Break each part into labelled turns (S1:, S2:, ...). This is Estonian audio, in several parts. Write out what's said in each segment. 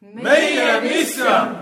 S1: Meie mission!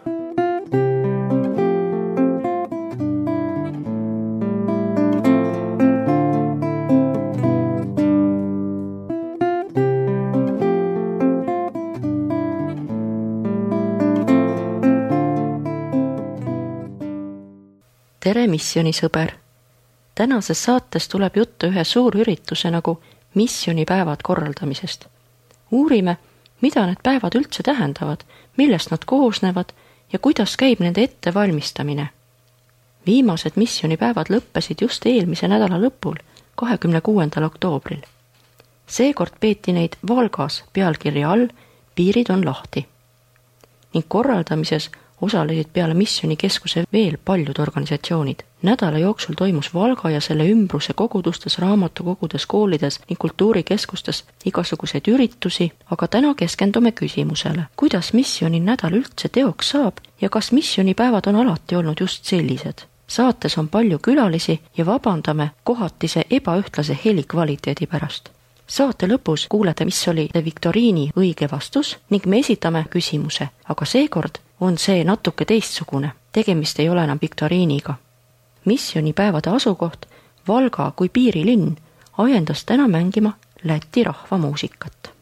S2: Tere missioonisõber! Tänases saates tuleb juttu ühe suurürituse nagu missionipäevad korraldamisest. Uurime, mida need päevad üldse tähendavad, millest nad koosnevad ja kuidas käib nende ettevalmistamine. Viimased missionipäevad lõppesid just eelmise nädala lõpul, 26. oktoobril. Seekord peeti neid Valgas pealkirja all Piirid on lahti. Ning korraldamises osalesid peale missionikeskuse veel paljud organisatsioonid. Nädala jooksul toimus Valga ja selle ümbruse kogudustes, raamatukogudes, koolides ning kultuurikeskustes igasuguseid üritusi, aga täna keskendume küsimusele, kuidas missioni nädal üldse teoks saab ja kas missionipäevad on alati olnud just sellised. Saates on palju külalisi ja vabandame kohatise ebaühtlase helikvaliteedi pärast. Saate lõpus kuulete, mis oli viktoriini õige vastus ning me esitame küsimuse, aga seekord on see natuke teistsugune. Tegemist ei ole enam viktoriiniga. Missionipäevade asukoht, Valga kui piirilinn, ajendas täna mängima Läti rahvamuusikat.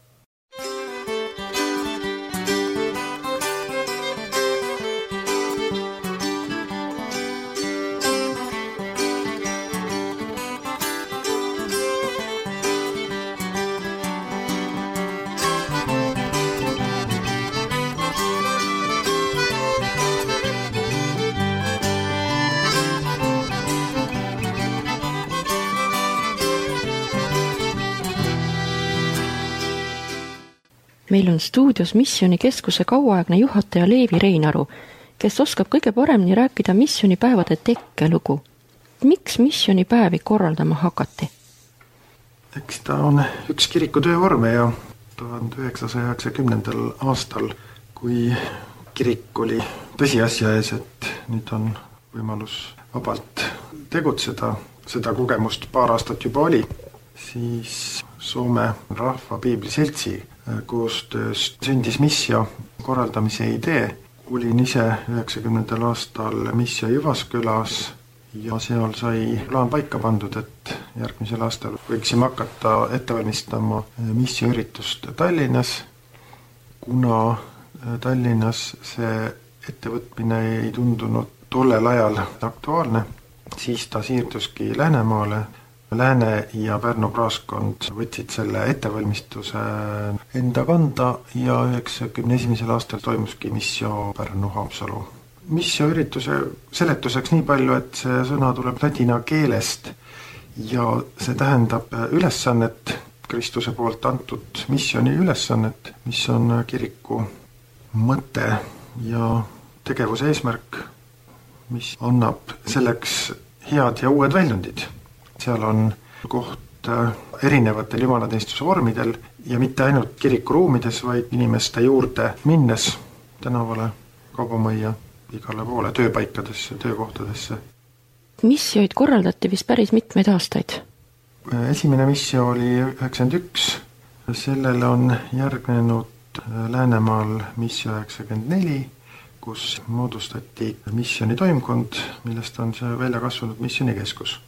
S2: Meil on stuudios missionikeskuse kauaaegne juhataja Leevi Reinaru, kes oskab kõige paremini rääkida missionipäevade tekkelugu. Miks missionipäevi korraldama hakati?
S3: Eks ta on üks kiriku töövorme ja 1990. aastal, kui kirik oli tõsiasja ees, et nüüd on võimalus vabalt tegutseda, seda kogemust paar aastat juba oli, siis Soome Rahva Piibli Seltsi koostöös sündis missio korraldamise idee. Olin ise 90. aastal missio Jyvaskylas ja seal sai plaan paika pandud, et järgmisel aastal võiksime hakata ettevalmistama missioüritust Tallinnas. Kuna Tallinnas see ettevõtmine ei tundunud tollel ajal aktuaalne, siis ta siirduski Läänemaale. Lääne ja Pärnu praaskond võtsid selle ettevalmistuse enda kanda ja 91. aastal toimuski missio Pärnu-Haapsalu. Missioürituse seletuseks nii palju, et see sõna tuleb ladina keelest ja see tähendab ülesannet, Kristuse poolt antud missioni ülesannet, mis on kiriku mõte ja tegevuse eesmärk, mis annab selleks head ja uued väljundid. Seal on koht erinevatel jumalateenistuse vormidel ja mitte ainult kirikuruumides, vaid inimeste juurde minnes tänavale, kaubamajja, igale poole, tööpaikadesse, töökohtadesse.
S2: Missioid korraldati vist päris mitmeid aastaid.
S3: Esimene missio oli 91, sellele on järgnenud Läänemaal missio 94, kus moodustati missioni toimkond, millest on see välja kasvanud missionikeskus.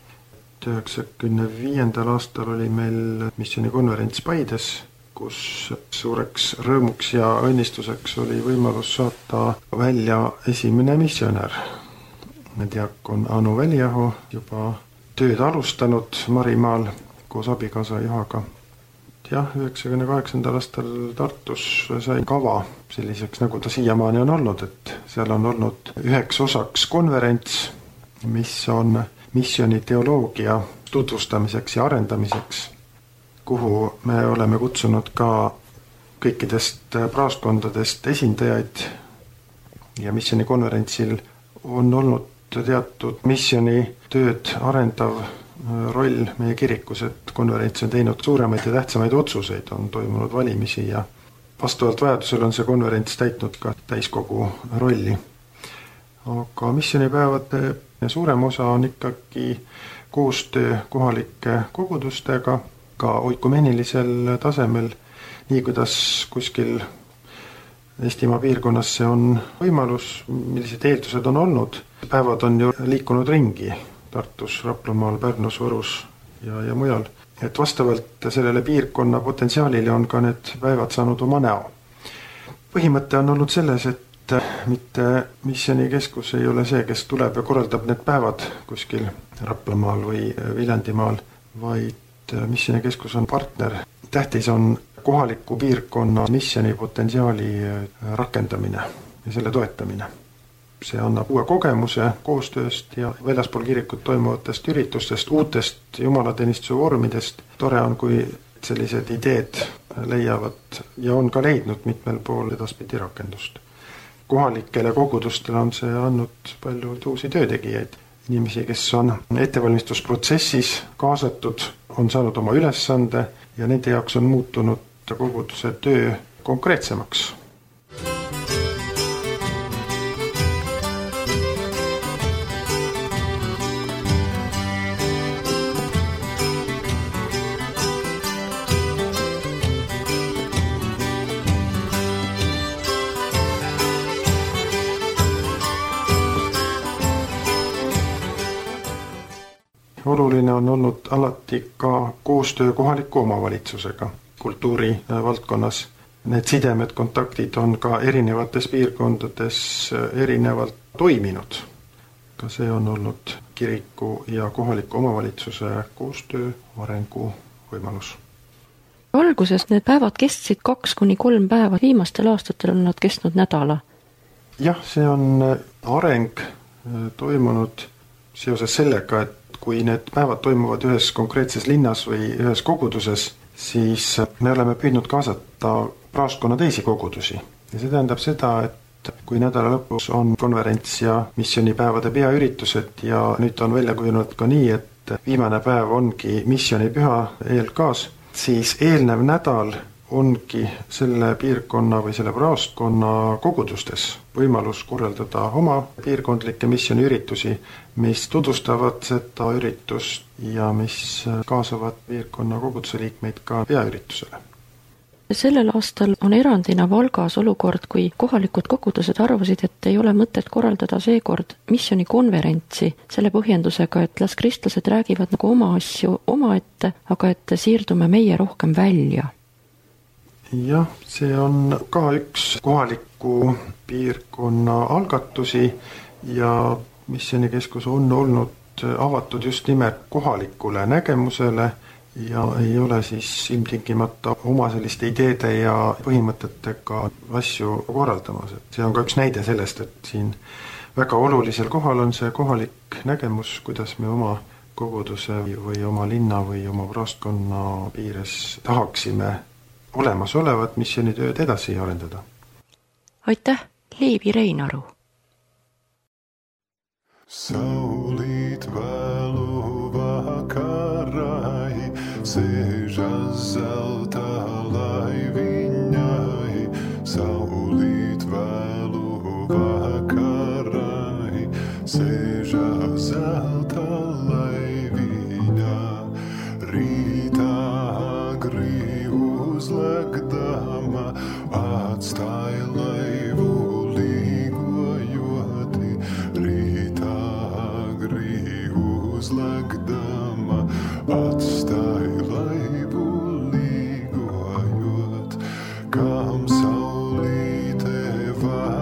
S3: 1995. aastal oli meil missionikonverents Paides, kus suureks rõõmuks ja õnnistuseks oli võimalus saata välja esimene missionär. Diakon Anu Väliaho, juba tööd alustanud Marimaal koos abikaasa Juhaga. Ja 98. aastal Tartus sai kava selliseks, nagu ta siiamaani on olnud, et seal on olnud üheks osaks konverents, mis on missioni teoloogia tutvustamiseks ja arendamiseks, kuhu me oleme kutsunud ka kõikidest praaskondadest esindajaid ja missionikonverentsil on olnud teatud missioni tööd arendav roll meie kirikus, et konverents on teinud suuremaid ja tähtsamaid otsuseid, on toimunud valimisi ja vastavalt vajadusel on see konverents täitnud ka täiskogu rolli. Aga missionipäevade suurem osa on ikkagi koostöö kohalike kogudustega, ka oikumenilisel tasemel, nii kuidas kuskil Eestimaa piirkonnas see on võimalus, millised eeldused on olnud. Päevad on ju liikunud ringi Tartus, Raplamaal, Pärnus, Võrus ja mujal. Et vastavalt sellele piirkonna potentsiaalile on ka need päevad saanud oma näo. Põhimõte on olnud selles, et mitte missioonikeskus ei ole see, kes tuleb ja korraldab need päevad kuskil Raplamaal või Viljandimaal, vaid missioonikeskus on partner. Tähtis on kohaliku piirkonna missiooni potentsiaali rakendamine ja selle toetamine. See annab uue kogemuse koostööst ja väljaspool kirikut toimuvatest üritustest, uutest jumalateenistuse vormidest. Tore on, kui sellised ideed leiavad ja on ka leidnud mitmel pool edaspidi rakendust. Kohalikele kogudustele on see andnud palju uusi töötegijaid. Inimesi, kes on ettevalmistusprotsessis kaasatud, on saanud oma ülesande ja nende jaoks on muutunud koguduse töö konkreetsemaks. Oluline on olnud alati ka koostöö kohaliku omavalitsusega kultuuri valdkonnas. Need sidemed, kontaktid on ka erinevates piirkondades erinevalt toiminud. Ka see on olnud kiriku ja kohaliku omavalitsuse koostöö arengu võimalus.
S2: Alguses need päevad kestsid 2-3 päeva, viimastel aastatel on nad kestnud nädala.
S3: Jah, see on areng toimunud seoses sellega, et kui need päevad toimuvad ühes konkreetses linnas või ühes koguduses, siis me oleme püüdnud kaasata praostkonna teisi kogudusi. Ja see tähendab seda, et kui nädala lõpus on konverents ja missioonipäevade peaüritused ja nüüd on välja kujunenud ka nii, et viimane päev ongi missioonipüha ELK-s, siis eelnev nädal ongi selle piirkonna või selle praostkonna kogudustes võimalus korraldada oma piirkondlikke missiooniüritusi, mis tutvustavad seda üritust ja mis kaasavad piirkonna koguduse liikmeid ka peaüritusele.
S2: Sellel aastal on erandina Valgas olukord, kui kohalikud kogudused arvasid, et ei ole mõtet korraldada seekord missioonikonverentsi selle põhjendusega, et las kristlased räägivad nagu oma asju omaette, aga et siirdume meie rohkem välja.
S3: Jah, see on ka üks kohaliku piirkonna algatusi ja missioonikeskus on olnud avatud just nimelt kohalikule nägemusele ja ei ole siis ilmtingimata oma selliste ideede ja põhimõtetega asju korraldamas. See on ka üks näide sellest, et siin väga olulisel kohal on see kohalik nägemus, kuidas me oma koguduse või oma linna või oma praostkonna piires tahaksime olemasolevat missioonitööd edasi arendada.
S2: Aitäh, Leevi Reinaru!
S4: Saulīt vēlu vakarai, sēžas zelta laiviņai. Saulīt vēlu vakarai, sēžas zelta laiviņā. Rītā agri uzlegdama, atstāja laivu līgojoti. Rītā agri uzlegdama, atstāja laivu līgojot. Kam saulīte var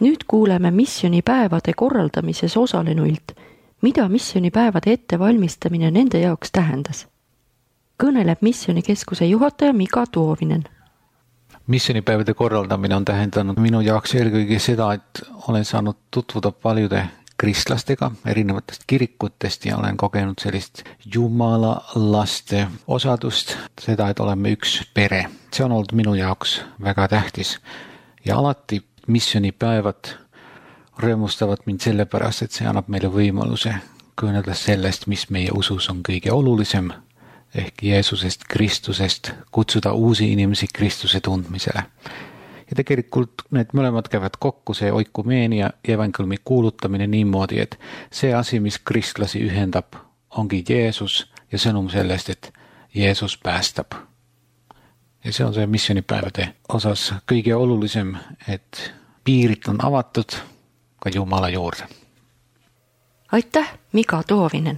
S2: Nüüd kuuleme missioonipäevade korraldamises osalenuilt, mida missioonipäevade ettevalmistamine nende jaoks tähendas. Kõneleb Missioonikeskuse juhataja Mika Toovinen.
S5: Missioonipäevade korraldamine on tähendanud minu jaoks eelkõige seda, et olen saanud tutvuda paljude kristlastega erinevatest kirikutest ja olen kogenud sellist Jumala laste osadust, seda, et oleme üks pere. See on olnud minu jaoks väga tähtis ja alati missioonipäevad rõõmustavad mind sellepärast, et see annab meile võimaluse kõnelda sellest, mis meie usus on kõige olulisem, ehk Jeesusest, Kristusest, kutsuda uusi inimesi Kristuse tundmisele. Ja tegelikult need mõlemad käivad kokku, see oikumeenia ja evangelmi kuulutamine niimoodi, et see asi, mis kristlasi ühendab, ongi Jeesus ja sõnum sellest, et Jeesus päästab. Ja see on see missioonipäevade osas kõige olulisem, et piirid on avatud ka Jumala juurde.
S2: Aitäh, Mika Toovinen!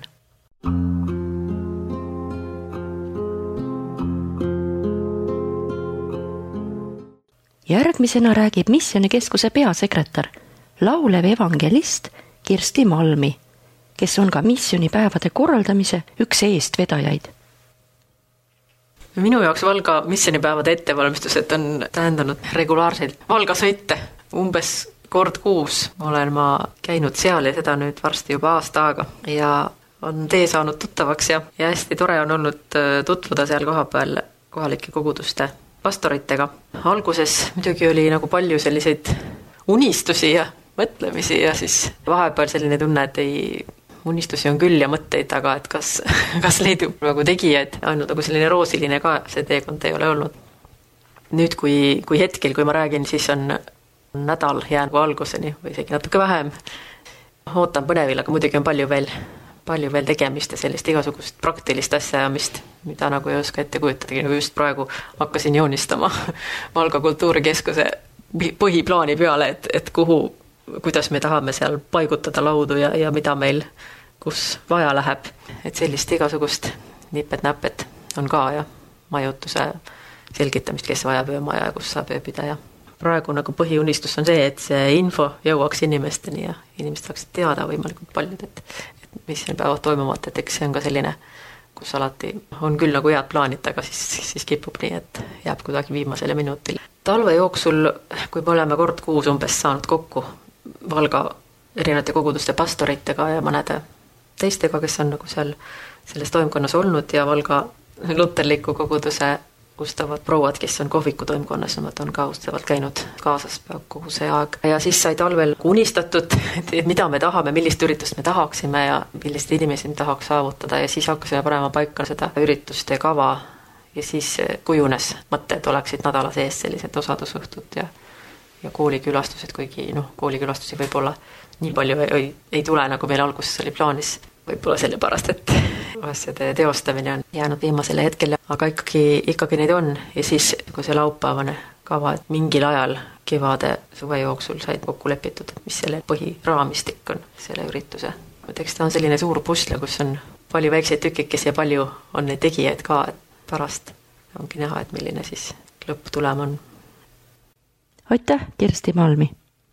S2: Järgmisena räägib Missioonikeskuse peasekretär, laulev evangelist Kirsti Malmi, kes on ka missioonipäevade korraldamise üks eestvedajaid.
S6: Minu jaoks Valga missioonipäevade ettevalmistused on tähendanud regulaarseid Valga sõite. Umbes kord kuus olen ma käinud seal ja seda nüüd varsti juba aasta aega ja on tee saanud tuttavaks ja hästi tore on olnud tutvuda seal kohapeal kohalike koguduste pastoritega. Alguses muidugi oli nagu palju selliseid unistusi ja mõtlemisi ja siis vahepeal selline tunne, et unistusi on küll ja mõtteid, aga et kas leidub nagu tegijaid, ainult nagu selline roosiline ka see teekond ei ole olnud. Nüüd kui hetkel, kui ma räägin, siis on nädal jäänud alguseni või isegi natuke vähem. Ootan põnevil, aga muidugi on palju veel tegemist ja sellist igasugust praktilist asjaajamist, mida nagu ei oska ette kujutadagi, nagu just praegu hakkasin joonistama Valga kultuurikeskuse põhiplaani peale, et kuidas me tahame seal paigutada laudu ja mida meil kus vaja läheb. Et sellist igasugust nipet-näpet on ka ja majutuse selgitamist, kes vajab öömaja ja kus saab ööbida ja praegu nagu põhiunistus on see, et see info jõuaks inimesteni ja inimesed saaksid teada võimalikult paljud, et mis siin päevad toimuvad, et eks see on ka selline, kus alati on küll nagu head plaanid, aga siis kipub nii, et jääb kuidagi viimasele minutil. Talve jooksul, kui me oleme kord kuus umbes saanud kokku Valga erinevate koguduste pastoritega ja mõnede teistega, kes on nagu seal selles toimkonnas olnud ja Valga luterliku koguduse ustavad prouad, kes on kohviku toimkonnas, nad on ka ustavalt käinud kaasas kogu see aeg. Ja siis sai talvel unistatud, et mida me tahame, millist üritust me tahaksime ja millist inimesi me tahaks saavutada ja siis hakkasime panema paika seda ürituste kava ja siis kujunes mõte, et oleksid nädala sees sellised osadusõhtud ja koolikülastused, kuigi koolikülastusi võib-olla nii palju ei tule, nagu meil alguses oli plaanis. Võib-olla sellepärast, et asjade teostamine on jäänud viimasele hetkele, aga ikkagi neid on ja siis kui see laupäevane kava, et mingil ajal kevade suve jooksul said kokku lepitud, et mis selle põhiraamistik on selle ürituse. Eks ta on selline suur pusle, kus on palju väikseid tükikesi ja palju on neid tegijaid ka, et pärast ongi näha, et milline siis lõpptulem on.
S2: Aitäh, Kirsti Malmi!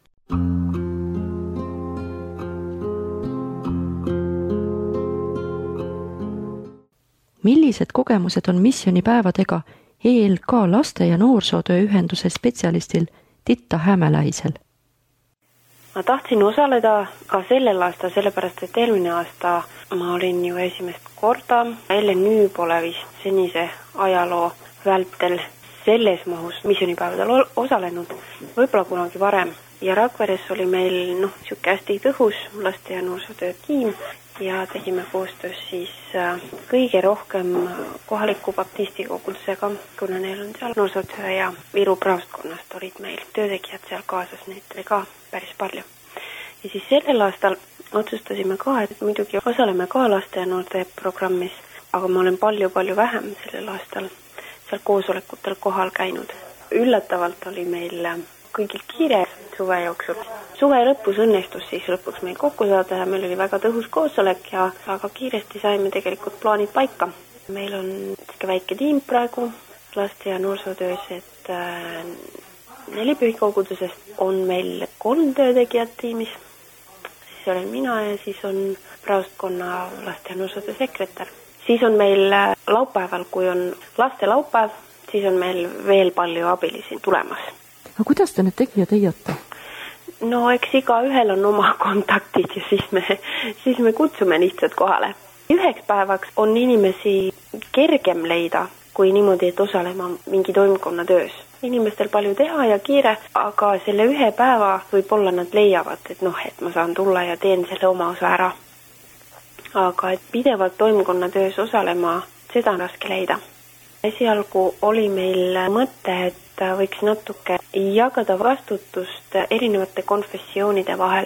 S2: Millised kogemused on missioonipäevadega ELK laste- ja noorsootöö ühenduse spetsialistil Titta Hämäläisel?
S7: Ma tahtsin osaleda ka sellel aastal, sellepärast et eelmine aasta ma olin ju esimest korda. LNÜ pole vist senise ajaloo vältel selles mahus missioonipäevadel osalenud, võib-olla kunagi varem. Ja Rakveres oli meil siuke hästi tõhus laste- ja noorsootöö tiim ja tegime koostöös siis kõige rohkem kohaliku baptisti kogudusega, kuna neil on seal noorsootöö ja Viru praostkonnast olid meil töötegijad seal kaasas, neid oli ka päris palju. Ja siis sellel aastal otsustasime ka, et muidugi osaleme ka laste- ja noorte programmis, aga ma olen palju vähem sellel aastal seal koosolekutel kohal käinud. Üllatavalt oli meil kõigil kiire suve jooksul. Suve lõpus õnnestus siis lõpuks meil kokku saada ja meil oli väga tõhus koosolek ja väga kiiresti saime tegelikult plaanid paika. Meil on väike tiim praegu laste- ja noorsootöös, et Nelipühikogudusest on meil 3 töötegijat tiimis. Siis olen mina ja siis on praostkonna laste ja noorsootöö sekretär. Siis on meil laupäeval, kui on laste laupäev, siis on meil veel palju abilisi tulemas.
S2: Aga kuidas te need tegijad leiate?
S7: No eks igaühel on oma kontaktid ja siis me kutsume lihtsalt kohale. Üheks päevaks on inimesi kergem leida, kui niimoodi, et osalema mingi toimkonna töös. Inimestel palju teha ja kiire, aga selle ühe päeva võib-olla nad leiavad, et et ma saan tulla ja teen selle oma osa ära. Aga et pidevalt toimkonna töös osalema, seda on raske leida. Esialgu oli meil mõte, et võiks natuke jagada vastutust erinevate konfessioonide vahel.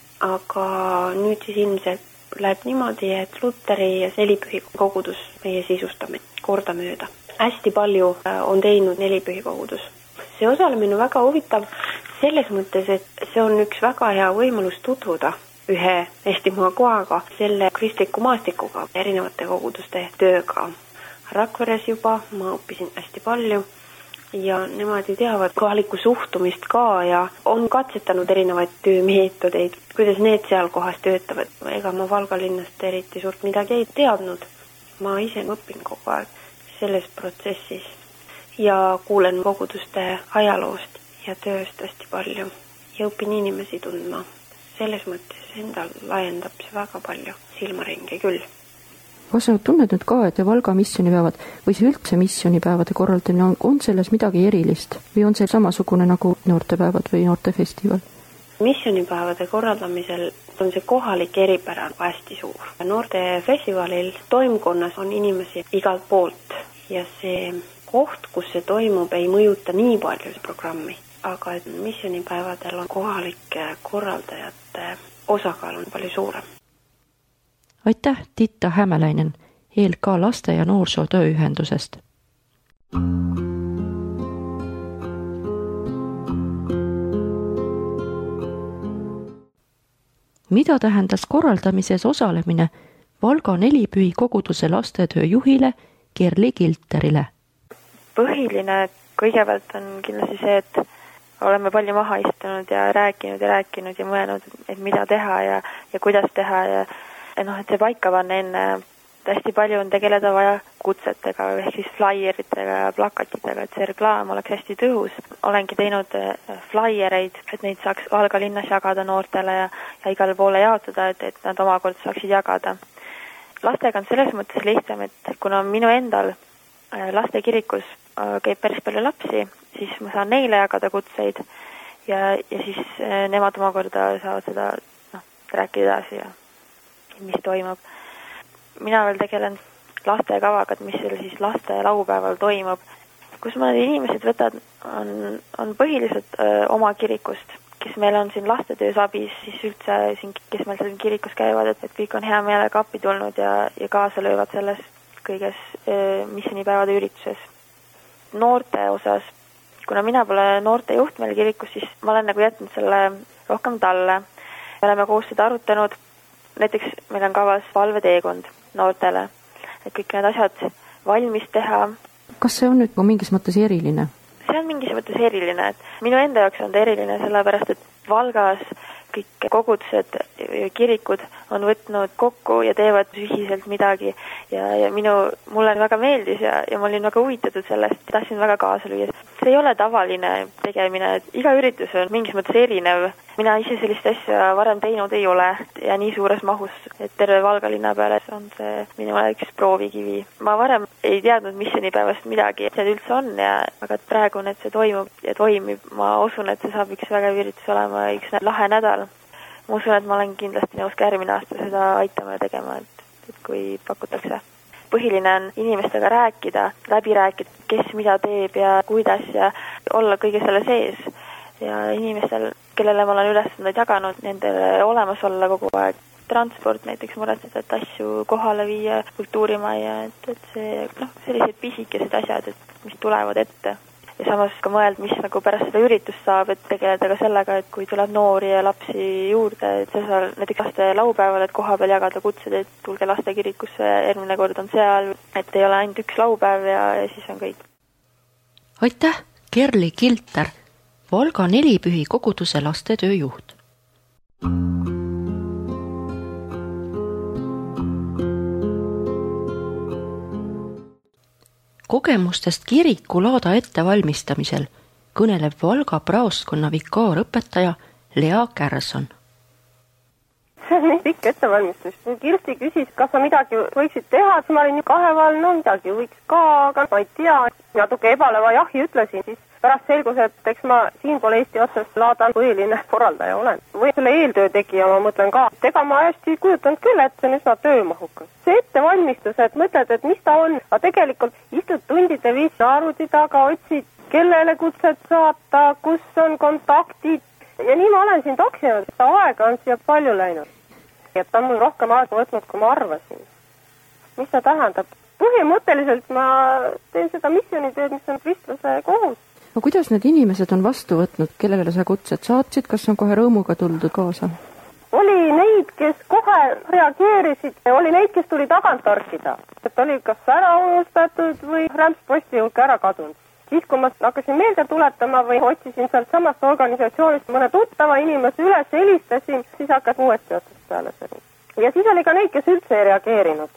S7: Aga nüüd siis ilmselt läheb niimoodi, et Luteri ja nelipühikogudus meie sisustame kordamööda. Hästi palju on teinud nelipühikogudus. See osalemine on väga huvitav selles mõttes, et see on üks väga hea võimalus tutvuda ühe Eestimaa kohaga, selle kristliku maastikuga, erinevate koguduste tööga. Rakveres juba ma õppisin hästi palju ja nemad ju teavad kohalikku suhtumist ka ja on katsetanud erinevaid töömeetodeid, kuidas need seal kohas töötavad. Ega ma Valga linnast eriti suurt midagi ei teadnud. Ma ise õpin kogu aeg selles protsessis ja kuulen koguduste ajaloost ja tööst hästi palju ja õpin inimesi tundma. Selles mõttes endal laiendab see väga palju silmaringi küll.
S2: Kas sa tunned nüüd ka, et Valga missioonipäevad või see üldse missioonipäevade korraldamine on selles midagi erilist või on see samasugune nagu noortepäevad või noortefestival?
S7: Missioonipäevade korraldamisel on see kohalik eripära hästi suur. Noortefestivalil toimkonnas on inimesi igalt poolt ja see koht, kus see toimub, ei mõjuta nii palju programmi. Aga missioonipäevadel on kohalike korraldajate osakaal on palju suurem.
S2: Aitäh, Titta Hämäläinen, ELK laste- ja noorsootööühendusest. Mida tähendas korraldamises osalemine Valga nelipühikoguduse lastetöö juhile Kerli Kilterile?
S8: Põhiline kõigepealt on kindlasti see, et oleme palju maha istunud ja rääkinud ja mõelnud, et mida teha ja kuidas teha ja et see paika panna enne. Hästi palju on tegeleda vaja kutsetega, ehk siis flaieritega ja plakatitega, et see reklaam oleks hästi tõhus. Olengi teinud flaiereid, et neid saaks Valga linnas jagada noortele ja igale poole jaotada, et nad omakorda saaksid jagada. Lastega on selles mõttes lihtsam, et kuna minu endal lastekirikus käib päris palju lapsi, siis ma saan neile jagada kutseid ja siis nemad omakorda saavad seda rääkida edasi ja mis toimub. Mina veel tegelen lastekavaga, et mis seal siis laste laupäeval toimub. Kus ma need inimesed võtad, on põhiliselt oma kirikust, kes meil on siin lastetöös abis, siis üldse siin, kes meil siin kirikus käivad, et kõik on hea meelega appi tulnud ja kaasa löövad selles kõiges missioonipäevade ürituses. Noorte osas, kuna mina pole noorte juht meil kirikus, siis ma olen nagu jätnud selle rohkem talle. Me oleme koos seda arutanud. Näiteks meil on kavas palveteekond noortele, et kõik need asjad valmis teha.
S2: Kas see on nüüd mingis mõttes eriline?
S8: See on mingis mõttes eriline, et minu enda jaoks on ta eriline sellepärast, et Valgas kõik kogudused ja kirikud on võtnud kokku ja teevad ühiselt midagi ja mulle väga meeldis ja ma olin väga huvitatud sellest, tahtsin väga kaasa lüüa. See ei ole tavaline tegemine, et iga üritus on mingis mõttes erinev. Mina ise sellist asja varem teinud ei ole ja nii suures mahus, et terve Valga linna peale on see minu üks proovikivi. Ma varem ei teadnud missioonipäevast midagi, et see üldse on, aga praegu see toimub ja toimib. Ma usun, et see saab üks väga üritus olema üks lahe nädal. Ma usun, et ma olen kindlasti nõus ka järgmine aasta seda aitama ja tegema, et kui pakutakse. Põhiline on inimestega rääkida, läbi rääkida, kes mida teeb ja kuidas ja olla kõige selle sees. Ja inimestel, kellele ma olen ülesandeid jaganud, nendele olemas olla kogu aeg. Transport näiteks muretseda, et asju kohale viia, kultuurimaja, et see, sellised pisikesed asjad, et mis tulevad ette. Ja samas ka mõelda, mis nagu pärast seda üritust saab, et tegeleda ka sellega, et kui tuleb noori ja lapsi juurde, et see seal näiteks laste laupäeval, et koha peal jagada kutsed, et tulge lastekirikusse, järgmine kord on seal, et ei ole ainult üks laupäev ja siis on kõik.
S2: Aitäh, Kerli Kilter! Valga Nelipühi koguduse lastetöö juht. Kogemustest kirikulaada ettevalmistamisel kõneleb Valga praostkonna vikaarõpetaja Lea Kärson.
S9: See on nii pikk ettevalmistus. Kui Kirsti küsis, kas sa midagi võiksid teha, siis ma olin kaheval, no midagi võiks ka, aga ma ei tea. Natuke ebaleva jahi ütlesin, siis pärast selgus, et eks ma siinpool Eesti otsast laadan põhiline korraldaja olen. Või selle eeltöö tegija, ma mõtlen ka. Ega ma hästi kujutanud küll, et see on üsna töömahukas. See ettevalmistus, et mõtled, et mis ta on, aga tegelikult istud tundide viisi arvuti taga, otsid, kellele kutset saata, kus on kontaktid. Ja nii ma olen siin taksinud, et aega on siia palju läinud. Et ta on mul rohkem aega võtnud, kui ma arvasin. Mis ta tähendab? Põhimõtteliselt ma teen seda missionitööd, mis on kristlase kohus.
S2: No kuidas need inimesed on vastu võtnud, kellele sa kutsed saatsid, kas on kohe rõõmuga tuldud kaasa?
S9: Oli neid, kes kohe reageerisid, oli neid, kes tuli tagant tarkida. Et oli kas ära unustatud või rämpsposti hulka ära kadunud. Siis, kui ma hakkasin meelde tuletama või otsisin sealt samast organisatsioonist mõne tuttava inimese üles, helistasin, siis hakkas uuesti otsast peale see. Ja siis oli ka neid, kes üldse ei reageerinud.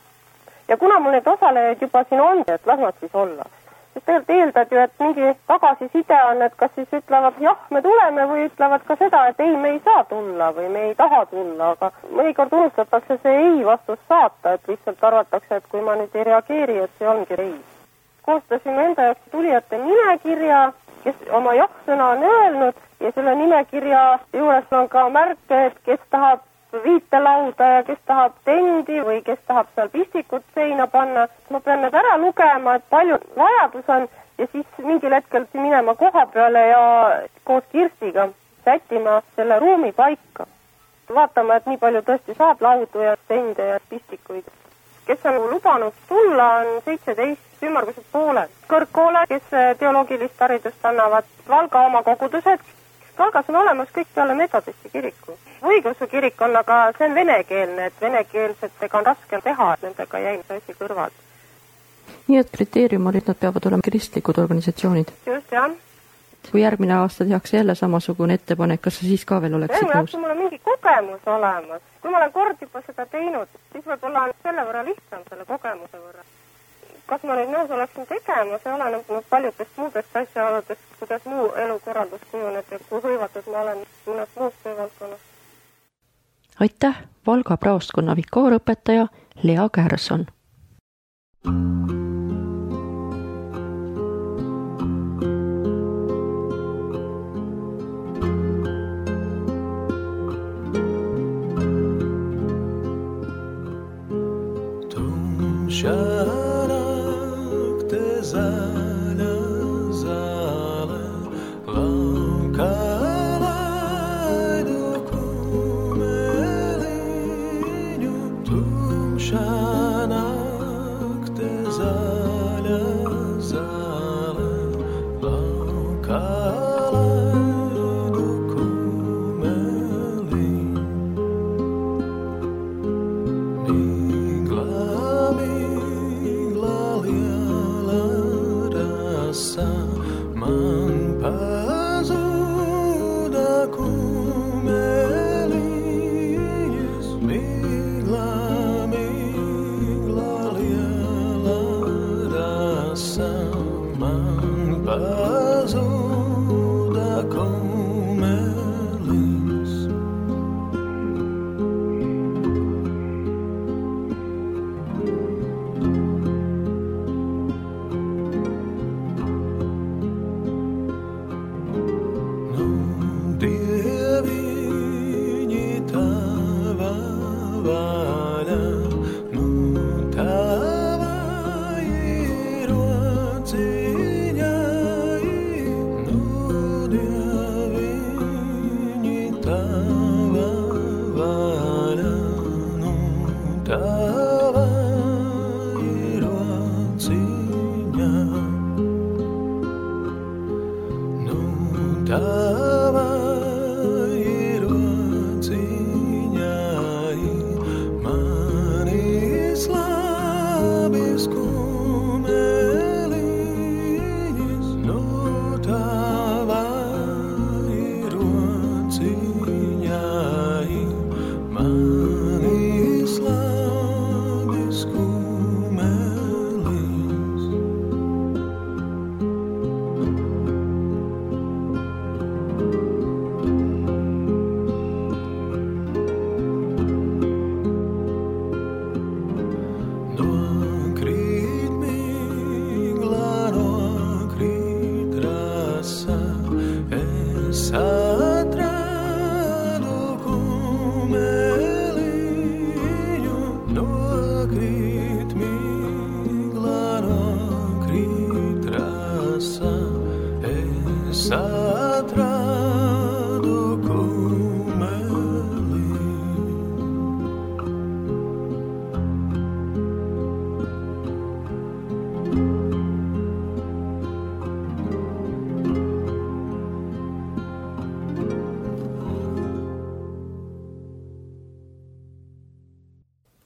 S9: Ja kuna mul need osalejaid juba siin on, et las nad siis olla. Sest tegelikult eeldad ju, et mingi tagasiside on, et kas siis ütlevad, jah, me tuleme või ütlevad ka seda, et ei, me ei saa tulla või me ei taha tulla, aga mõnikord unustatakse see ei vastus saata, et lihtsalt arvatakse, et kui ma nüüd ei reageeri, et see ongi reis. Koostasime enda jaoks tulijate nimekirja, kes oma jah-sõna on öelnud ja selle nimekirja juures on ka märke, et kes tahab viitelauda ja kes tahab tendi või kes tahab seal pistikut seina panna. Ma pean need ära lugema, et palju vajadus on ja siis mingil hetkel minema koha peale ja koos Kirstiga sättima selle ruumi paika. Vaatame, et nii palju tõesti saab laudu ja tende ja pistikuid. Kes on lubanud tulla, on 17 ümmargused pooled. Kõrgkoole, kes teoloogilist haridust annavad, Valga oma kogudused. Valgas on olemas kõik peale metodisti kiriku. Õigeusu kirik on, aga see on venekeelne, et venekeelsetega on raske teha, et nendega jäi see asi kõrvalt.
S2: Nii et kriteerium oli, et nad peavad olema kristlikud organisatsioonid.
S9: Just, jah.
S2: Kui järgmine aasta tehakse jälle samasugune ettepanek, kas sa siis ka veel oleksid nõus?
S9: Mul on mingi kogemus olemas. Kui ma olen kord juba seda teinud, siis võib-olla on selle võrra lihtsam selle kogemuse võrra. Kas ma nüüd nõus oleksin tegema, see oleneb paljudest muudest asjaoludest, kuidas muu elukorraldus kujuneb ja kui hõivatud ma olen mõnes muus töövaldkonnas.
S2: Aitäh, Valga praostkonna vikaarõpetaja Lea Kärson.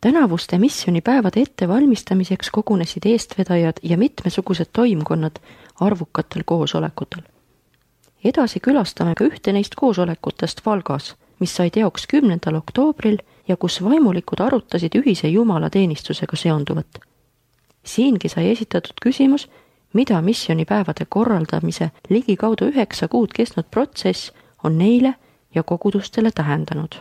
S2: tänavuste missioonipäevade ettevalmistamiseks kogunesid eestvedajad ja mitmesugused toimkonnad arvukatel koosolekutel. Edasi külastame ka ühte neist koosolekutest Valgas, mis sai teoks 10. oktoobril ja kus vaimulikud arutasid ühise jumalateenistusega seonduvat. Siingi sai esitatud küsimus, mida missioonipäevade korraldamise ligikaudu 9 kuud kestnud protsess on neile ja kogudustele tähendanud.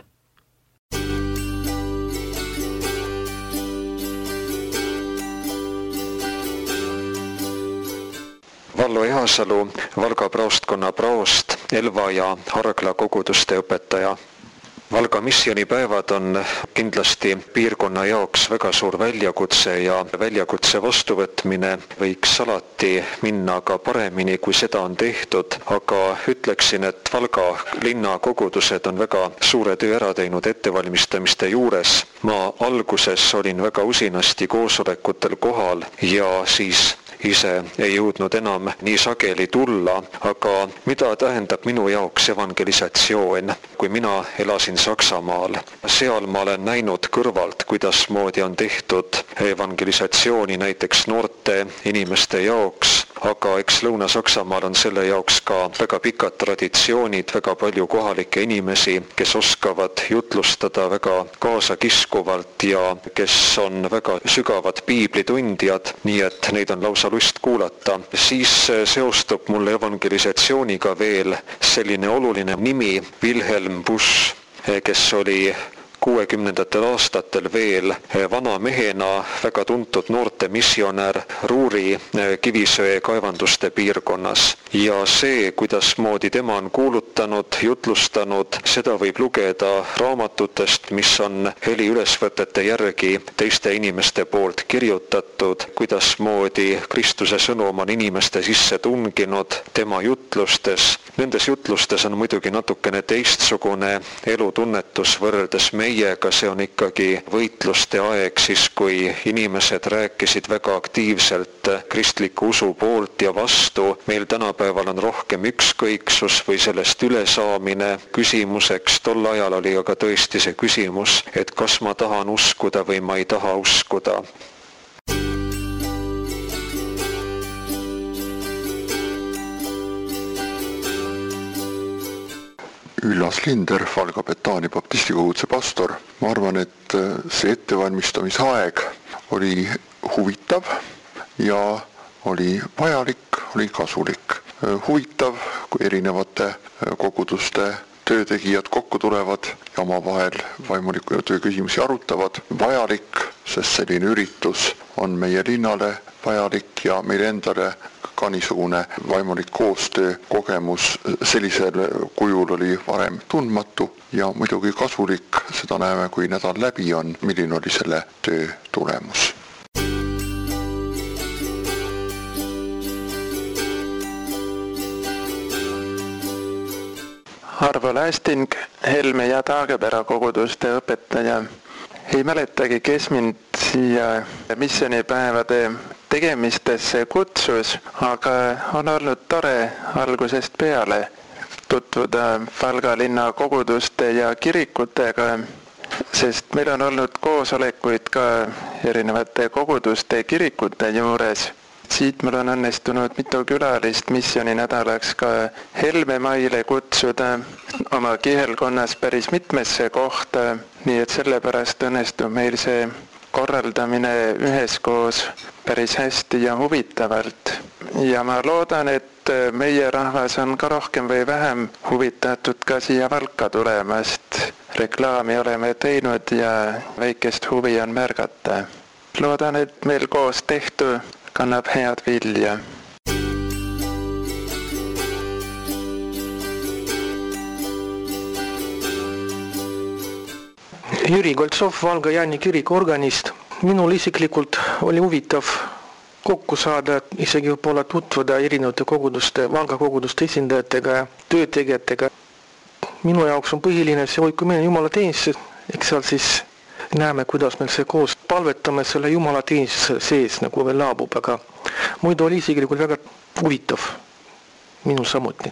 S10: Vallo Ehasalu, Valga praostkonna praost, Elva ja Hargla koguduste õpetaja. Valga missioonipäevad on kindlasti piirkonna jaoks väga suur väljakutse ja väljakutse vastuvõtmine võiks alati minna ka paremini, kui seda on tehtud, aga ütleksin, et Valga linna kogudused on väga suure töö ära teinud ettevalmistamiste juures. Ma alguses olin väga usinasti koosolekutel kohal ja siis ise ei jõudnud enam nii sageli tulla, aga mida tähendab minu jaoks evangelisatsioon, kui mina elasin Saksamaal? Seal ma olen näinud kõrvalt, kuidas moodi on tehtud evangelisatsiooni näiteks noorte inimeste jaoks, aga eks Lõuna-Saksamaal on selle jaoks ka väga pikad traditsioonid, väga palju kohalikke inimesi, kes oskavad jutlustada väga kaasakiskuvalt ja kes on väga sügavad piiblitundjad, nii et neid on lausa lust kuulata. Siis seostub mulle evangelisatsiooniga veel selline oluline nimi Wilhelm Busch, kes oli 60. aastatel veel vana mehena väga tuntud noorte missionär Ruuri kivisöe kaevanduste piirkonnas. Ja see, kuidas moodi tema on kuulutanud, jutlustanud, seda võib lugeda raamatutest, mis on heliülesvõtete järgi teiste inimeste poolt kirjutatud, kuidas moodi Kristuse sõnum on inimeste sisse tunginud tema jutlustes. Nendes jutlustes on muidugi natukene teistsugune elutunnetus võrreldes meiega, see on ikkagi võitluste aeg, siis kui inimesed rääkisid väga aktiivselt kristliku usu poolt ja vastu. Meil tänapäeval on rohkem ükskõiksus või sellest ülesaamine küsimuseks. Tol ajal oli aga tõesti see küsimus, et kas ma tahan uskuda või ma ei taha uskuda.
S4: Üllas Linder, Valga Betaani baptistikoguduse pastor. Ma arvan, et see ettevalmistamisaeg oli huvitav ja oli vajalik, oli kasulik. Huvitav, kui erinevate koguduste töötegijad kokku tulevad ja omavahel vaimuliku töö küsimusi arutavad. Vajalik, sest selline üritus on meie linnale vajalik ja meile endale ka niisugune vaimulik koostöö kogemus sellisel kujul oli varem tundmatu ja muidugi kasulik, seda näeme, kui nädal läbi on, milline oli selle töö tulemus.
S11: Arvo Lästing, Helme ja Taagepera koguduste õpetaja. Ei mäletagi, kes mind siia missioonipäevade tegemistesse kutsus, aga on olnud tore algusest peale tutvuda Valga linna koguduste ja kirikutega, sest meil on olnud koosolekuid ka erinevate koguduste kirikute juures. Siit mul on õnnestunud mitu külalist missiooninädalaks ka Helmemaile kutsuda oma kihelkonnas päris mitmesse kohta, nii et sellepärast õnnestub meil see korraldamine üheskoos päris hästi ja huvitavalt. Ja ma loodan, et meie rahvas on ka rohkem või vähem huvitatud ka siia Valka tulemast. Reklaami oleme teinud ja väikest huvi on märgata. Loodan, et meil koos tehtu kannab head vilja.
S12: Jüri Goltsov, Valga Jaani kiriku organist. Minul isiklikult oli huvitav kokku saada, isegi võib-olla tutvuda erinevate koguduste, Valga koguduste esindajatega ja töötegijatega. Minu jaoks on põhiline see hoikumine jumalateenistuse, eks seal siis näeme, kuidas meil see koos palvetame selle jumalateenistuse sees nagu veel laabub, aga muidu oli isiklikult väga huvitav, minul samuti.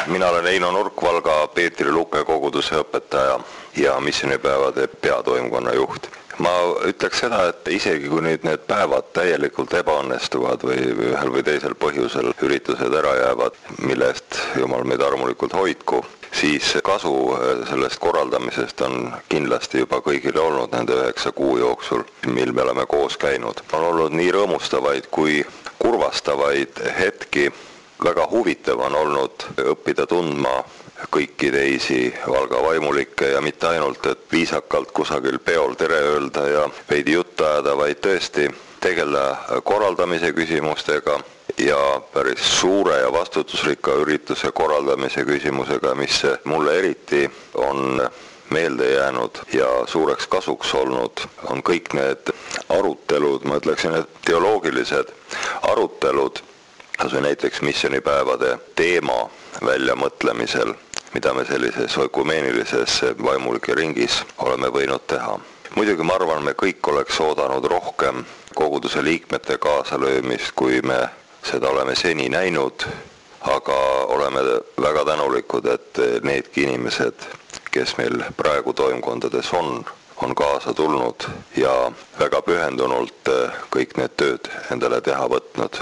S13: Mina olen Eino Nurk, Valga Peetri Luke koguduse õpetaja ja missioonipäevade peatoimkonna juht. Ma ütleks seda, et isegi kui nüüd need päevad täielikult ebaõnnestuvad või ühel või teisel põhjusel üritused ära jäävad, millest Jumal meid armulikult hoidku, siis kasu sellest korraldamisest on kindlasti juba kõigile olnud nende 9 kuu jooksul, mil me oleme koos käinud. On olnud nii rõõmustavaid kui kurvastavaid hetki. Väga huvitav on olnud õppida tundma kõiki teisi Valga vaimulikke ja mitte ainult, et viisakalt kusagil peol tere öelda ja veidi juttu ajada, vaid tõesti tegeleda korraldamise küsimustega ja päris suure ja vastutusrikka ürituse korraldamise küsimusega, mis mulle eriti on meelde jäänud ja suureks kasuks olnud, on kõik need arutelud, ma ütleksin, et teoloogilised arutelud, kasvõi näiteks missioonipäevade teema väljamõtlemisel, mida me sellises ökumeenilises vaimulike ringis oleme võinud teha. Muidugi ma arvan, me kõik oleks oodanud rohkem koguduse liikmete kaasalöömist, kui me seda oleme seni näinud, aga oleme väga tänulikud, et needki inimesed, kes meil praegu toimkondades on kaasa tulnud ja väga pühendunult kõik need tööd endale teha võtnud.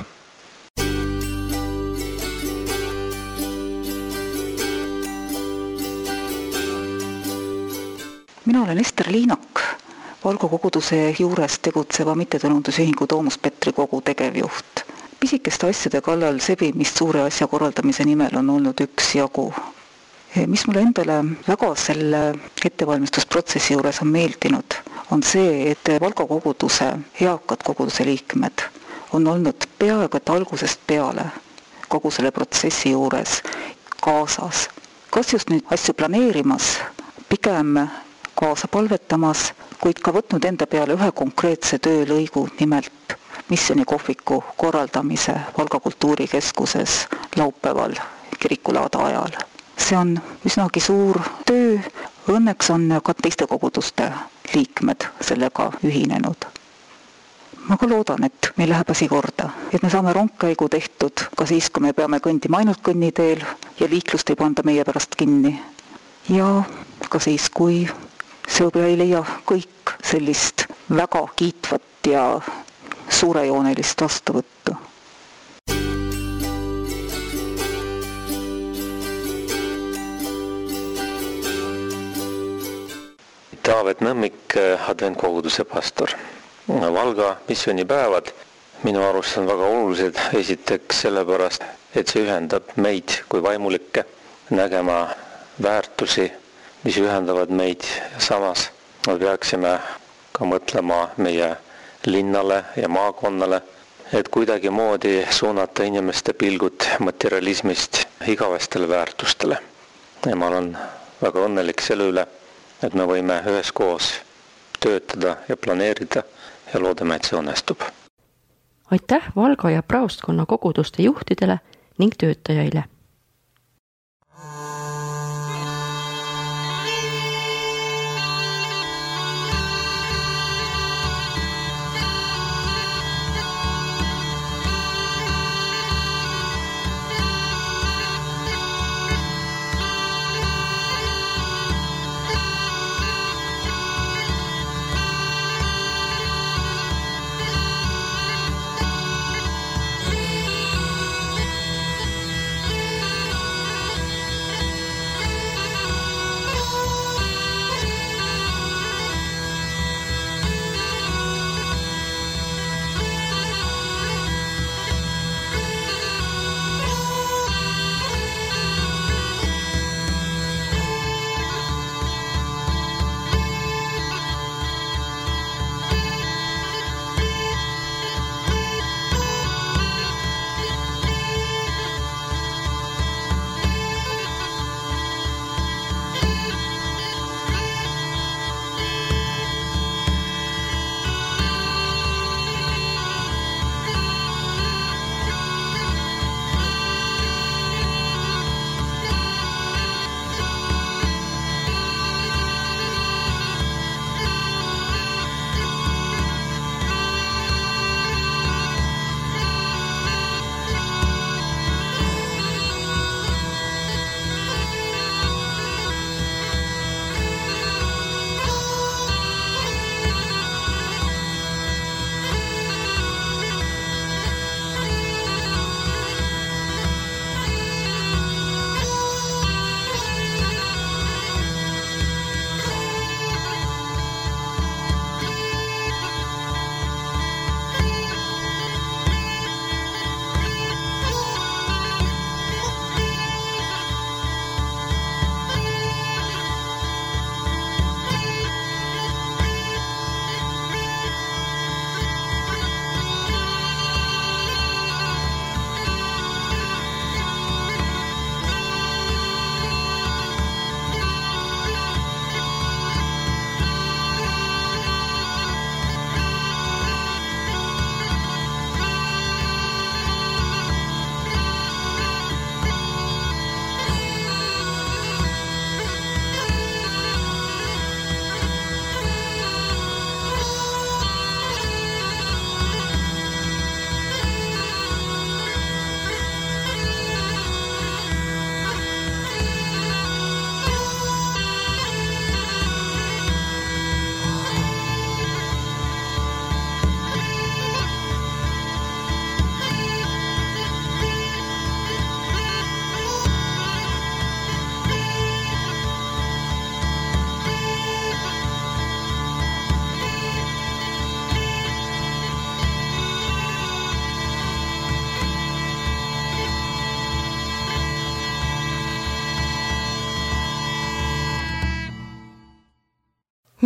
S14: Mina olen Ester Liinak, Valga koguduse juures tegutseva mittetulundusühingu Toomas Petri kogu tegevjuht. Pisikeste asjade kallal sebimist suure asja korraldamise nimel on olnud üksjagu. Mis mulle endale väga selle ettevalmistusprotsessi juures on meeldinud, on see, et Valga koguduse eakad koguduse liikmed on olnud peaaegu et algusest peale kogu selle protsessi juures kaasas. Kas just nüüd asju planeerimas, pigem kaasa palvetamas, kuid ka võtnud enda peale ühe konkreetse töölõigu, nimelt missionikohviku korraldamise Valga kultuurikeskuses laupäeval kirikulaada ajal. See on üsnagi suur töö, õnneks on ka teiste koguduste liikmed sellega ühinenud. Ma ka loodan, et meil läheb asi korda, et me saame rongkäigu tehtud ka siis, kui me peame kõndima ainult kõnniteel ja liiklust ei panda meie pärast kinni. Ja ka siis, kui see võib ei leia kõik sellist väga kiitvat ja suurejoonelist vastuvõttu.
S15: Taavet Nõmmik, adventkoguduse pastor. Valga missioonipäevad minu arust on väga olulised, esiteks sellepärast, et see ühendab meid kui vaimulikke nägema väärtusi, mis ühendavad meid ja samas me peaksime ka mõtlema meie linnale ja maakonnale, et kuidagi moodi suunata inimeste pilgud materialismist igavestele väärtustele. Ja ma olen väga õnnelik selle üle, et me võime üheskoos töötada ja planeerida ja loodame, et see õnnestub.
S2: Aitäh Valga ja Praostkonna koguduste juhtidele ning töötajaile.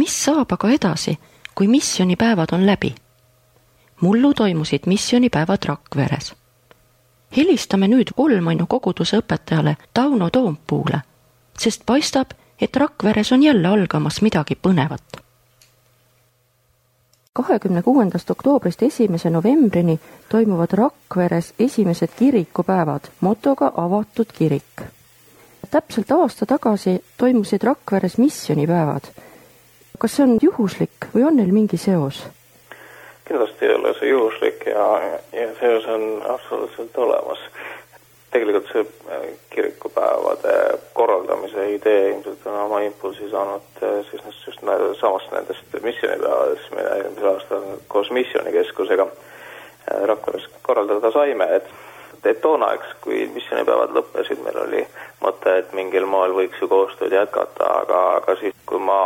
S2: mis saab aga edasi, kui missioonipäevad on läbi? Mullu toimusid missioonipäevad Rakveres. Helistame nüüd Kolmainu koguduse õpetajale Tauno Toompuule, sest paistab, et Rakveres on jälle algamas midagi põnevat. 26. oktoobrist 1. novembrini toimuvad Rakveres esimesed kirikupäevad motoga Avatud kirik. Täpselt aasta tagasi toimusid Rakveres missioonipäevad. Kas see on juhuslik või on neil mingi seos?
S16: Kindlasti ei ole see juhuslik ja seos on absoluutselt olemas. Tegelikult see kirikupäevade korraldamise idee ilmselt on oma impulsi saanud siis just samast nendest missioonipäevadest, mida eelmisel aastal koos missioonikeskusega Rakveres korraldada saime, et toona, kui missioonipäevad lõppesid, meil oli mõte, et mingil moel võiks ju koostööd jätkata, aga siis, kui ma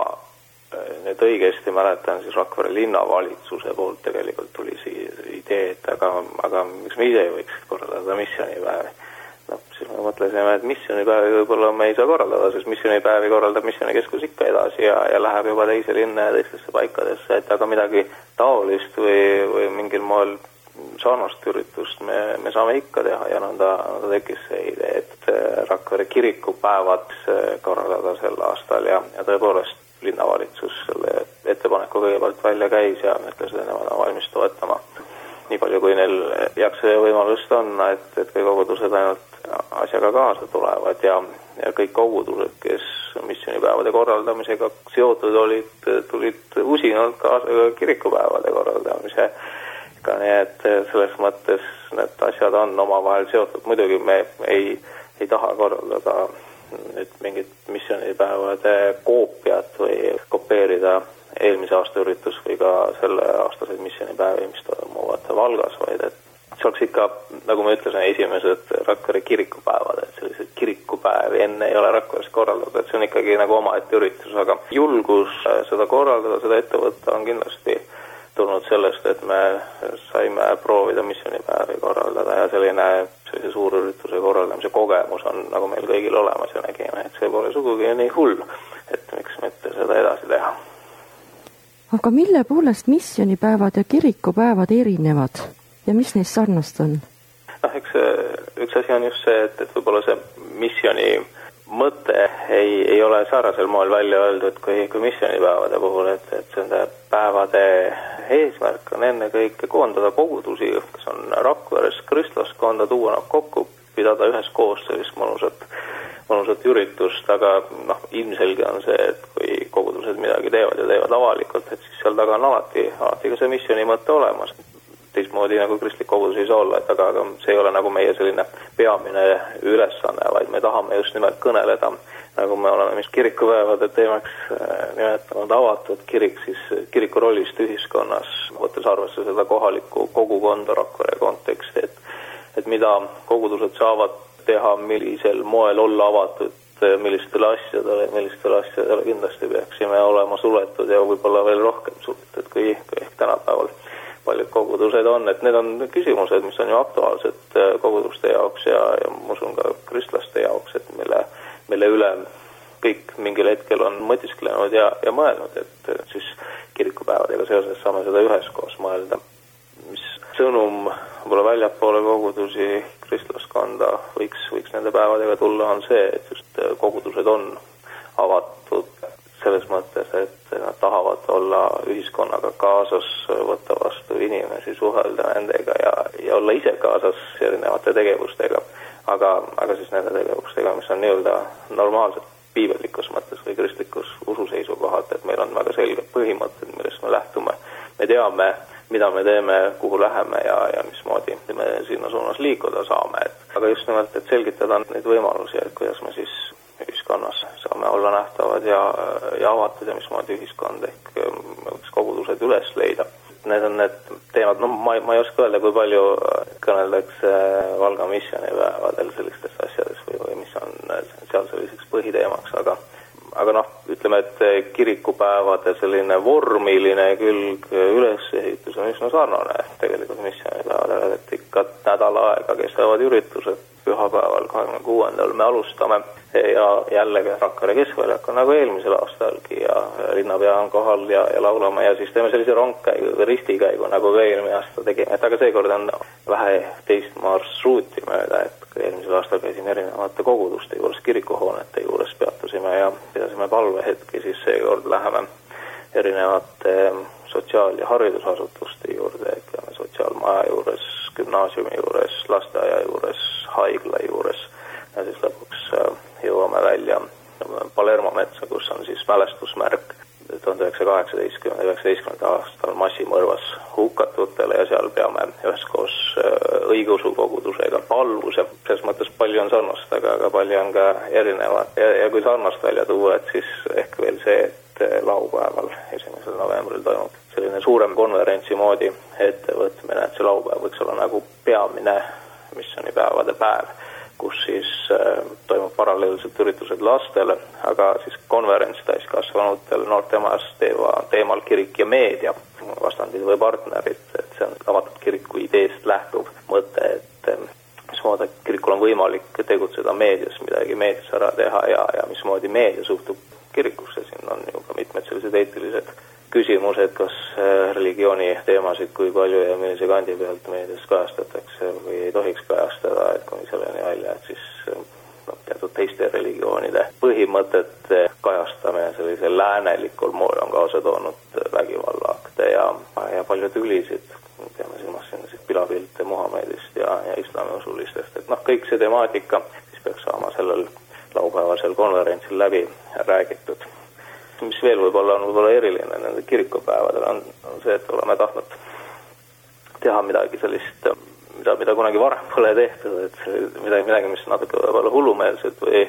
S16: nüüd õigesti mäletan, siis Rakvere linnavalitsuse poolt tegelikult tuli idee, et aga miks me ise võiks korraldada missioonipäevi. Siis me mõtlesime, et missioonipäevi võib-olla me ei saa korraldada, sest missioonipäevi korraldab missioonikeskus ikka edasi ja läheb juba teise linna ja teistesse paikadesse, et aga midagi taolist või mingil moel sarnast üritust me saame ikka teha ja nõnda tekkis see idee, et Rakvere kirikupäevad korraldada sel aastal ja tõepoolest linnavalitsus selle ettepaneku kõigepealt välja käis ja ütles, et nemad on valmis toetama. Nii palju, kui neil jaksa ja võimalust on, et kõik kogudused ainult asjaga kaasa tulevad ja kõik kogudused, kes missioonipäevade korraldamisega seotud tulid usinalt kaasa kirikupäevade korraldamisega. Nii et selles mõttes need asjad on omavahel seotud. Muidugi me ei taha korraldada nüüd mingit missioonipäevade koopiat või kopeerida eelmise aasta üritus või ka selle aastaseid missioonipäevi, mis toimuvad Valgas, vaid et see oleks ikka, nagu ma ütlesin, esimesed Rakvere kirikupäevad, et sellised kirikupäevi enne ei ole Rakveres korraldada, et see on ikkagi nagu omaette üritus, aga julgus seda korraldada, seda ette võtta on kindlasti tulnud sellest, et me saime proovida missioonipäevi korraldada ja sellise suurürituse korraldamise kogemus on nagu meil kõigil olemas ja nägime, et see pole sugugi nii hull, et miks mitte seda edasi teha.
S2: Aga mille poolest missioonipäevad ja kirikupäevad erinevad ja mis neist sarnast on?
S16: Eks üks asi on just see, et võib-olla see missiooni mõte ei ole sarnasel moel välja öeldud kui missioonipäevade puhul, et see päevade eesmärk on enne kõike koondada kogudusi, kes on Rakveres kristlaskonda, tuua nad kokku, pidada üheskoos sellist mõnusat üritust, aga ilmselge on see, et kui kogudused midagi teevad ja teevad avalikult, et siis seal taga on alati ka see missiooni mõte olemas. Teistmoodi nagu kristlik kogudus ei saa olla, et aga see ei ole nagu meie selline peamine ülesanne, vaid me tahame just nimelt kõneleda, nagu me oleme mis kirikupäevade teemaks nimetanud avatud kirik, siis kiriku rollist ühiskonnas, võttes arvesse seda kohalikku kogukonda Rakvere konteksti, et mida kogudused saavad teha, millisel moel olla avatud, millistele asjadele kindlasti peaksime olema suletud ja võib-olla veel rohkem suletud kui ehk tänapäeval paljud kogudused on, et need on küsimused, mis on ju aktuaalsed koguduste jaoks ja ma usun ka kristlaste jaoks, et mille üle kõik mingil hetkel on mõtisklenud ja mõelnud, et siis kirikupäevadega seoses saame seda üheskoos mõelda. Mis sõnum võib-olla väljapoole kogudusi kristlaskonda võiks nende päevadega tulla, on see, et just kogudused on avatud selles mõttes, et nad tahavad olla ühiskonnaga kaasas, võtta vastu inimesi, suhelda nendega ja olla ise kaasas erinevate tegevustega, aga siis nende tegevustega, mis on nii-öelda normaalselt piibellikus mõttes või kristlikus ususeisukohalt, et meil on väga selged põhimõtted, millest me lähtume. Me teame, mida me teeme, kuhu läheme ja mismoodi me sinna suunas liikuda saame. Aga just nimelt, et selgitada neid võimalusi, et kuidas me siis ühiskonnas saame olla nähtavad ja avatud ja mismoodi ühiskond ehk kogudused üles leida. Need on need teemad, ma ei oska öelda, kui palju kõneldakse Valga missioonipäevadel sellistest asjades või mis on seal selliseks põhiteemaks, aga ütleme, et kirikupäevade selline vormiline külg ülesehitus on üsna sarnane tegelikult missioonipäevadele, et ikka nädal aega kestavad üritused, pühapäeval 26. me alustame ja jällegi Rakvere keskväljak on nagu eelmisel aastalgi ja linnapea on kohal ja laulame ja siis teeme sellise rongkäigu või ristikäigu, nagu ka eelmine aasta tegime, et aga seekord on vähe teist marsruuti mööda, et eelmisel aastal käisin erinevate koguduste juures, kirikuhoonete juures peatusime ja pidasime palvehetki, siis seekord läheme erinevate sotsiaal- ja haridusasutuste juurde, käime sotsiaalmaja juures, gümnaasiumi juures, lasteaia juures, haigla juures ja siis lõpuks jõuame välja Palermo metsa, kus on siis mälestusmärk 1918. aastal massimõrvas hukatutele ja seal peame üheskoos õigeusu kogudusega palvuse. Selles mõttes palju on sarnast, aga palju on ka erinevat ja kui sarnast välja tuua, et siis ehk veel see, et laupäeval 1. novembril toimub selline suurem konverentsi moodi ettevõtmine, et see laupäev võiks olla nagu peamine missioonipäevade päev, kus siis toimub paralleelselt üritused lastele, aga siis konverents täiskasvanutele noortemajas teemal kirik ja meedia, vastandid või partnerid, et see on avatud kiriku ideest lähtuv mõte, et mismoodi kirikul on võimalik tegutseda meedias, midagi meedias ära teha ja mismoodi meedia suhtub kirikusse, siin on ju ka mitmed sellised eetilised küsimused, kas religiooni teemasid kui palju ja millise kandi pealt meedias kajastatakse või ei tohiks kajastada, et kuni selleni välja, et siis teatud teiste religioonide põhimõtete kajastamine sellisel läänelikul moel on kaasa toonud vägivallaakte ja palju tülisid, peame silmas siin pilapilte Muhamedist ja islamiusulistest, et kõik see temaatika siis peaks saama sellel laupäevasel konverentsil läbi räägitud. Mis veel võib-olla on eriline nende kirikupäevadel on see, et oleme tahtnud teha midagi sellist, mida kunagi varem pole tehtud, et midagi, mis natuke võib-olla hullumeelselt või